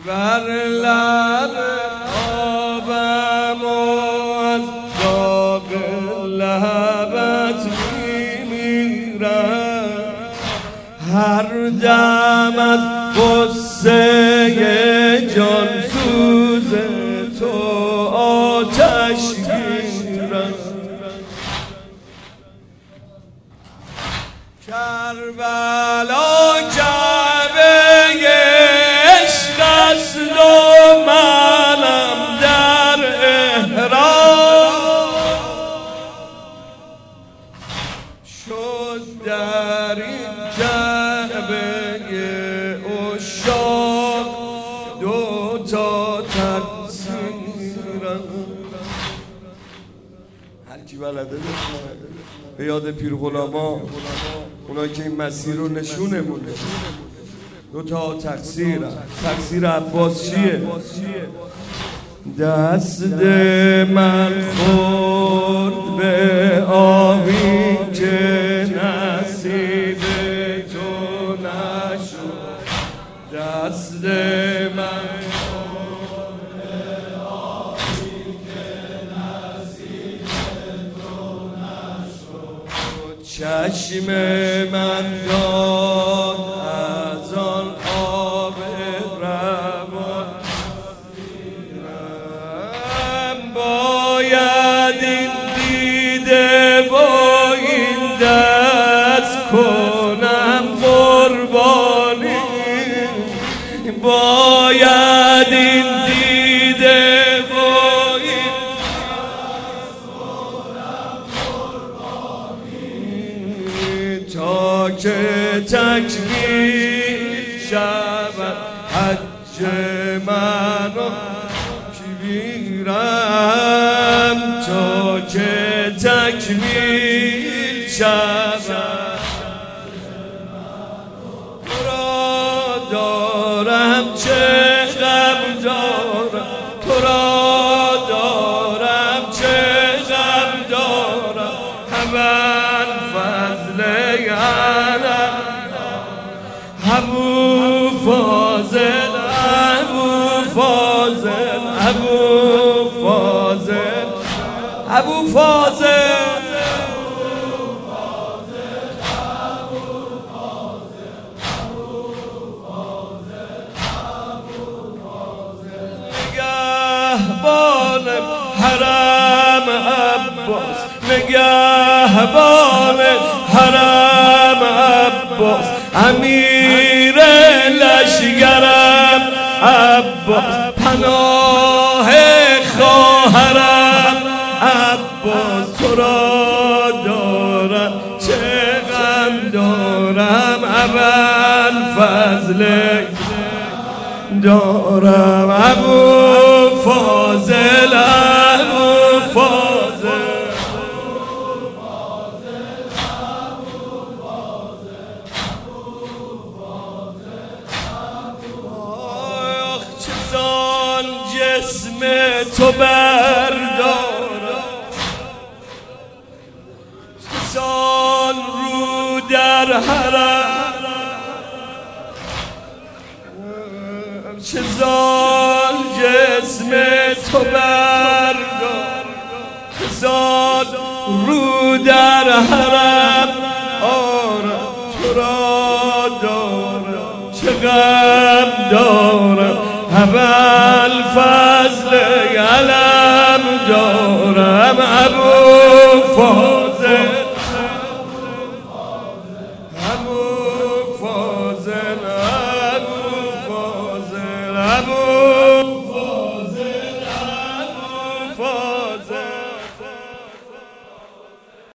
بر لب آبم و از داغ لبت میمیرم، هر دم از غصه جان سوز تو آتش گیرم. کربلا کعبه عشق است و منم در احرام، شد در این کعبه عشاق دو تا تقصیرم. هر کی بلده به یاد پیرغلاما، اونایی که این مسیر رو نشونمونه. دو تا تقصیر عباس چیه؟ دست من خورد به آبی که نصیب تو نشد، دست من چشم من داد از آن آب روان، باید این دیده با این دست کنم قربانی، باید این دیده با این دست کنم قربانی، تا که تکمیل شود حج منو کبیرم، تا که تکمیل شود تو را دارم چه غم دارم، تو را دارم چه غم دارم، همه فضل علم ابو فاضل، ابو فاضل، ابو فاضل، ابو فاضل، نگهبان حرم عباس، نگهبان حرم عباس، امیر لشگرم عباس، پناه خواهرم عباس، تو را دارم چه غم دارم، اول فضل دارم، ابو فاضل، ابو فاضل، آخ چسان جسم تو بردارم، چسان رو در حرم، چسان جسم تو بردارم، چسان رو در حرم آرم، تو را دارم چه غم دارم، اول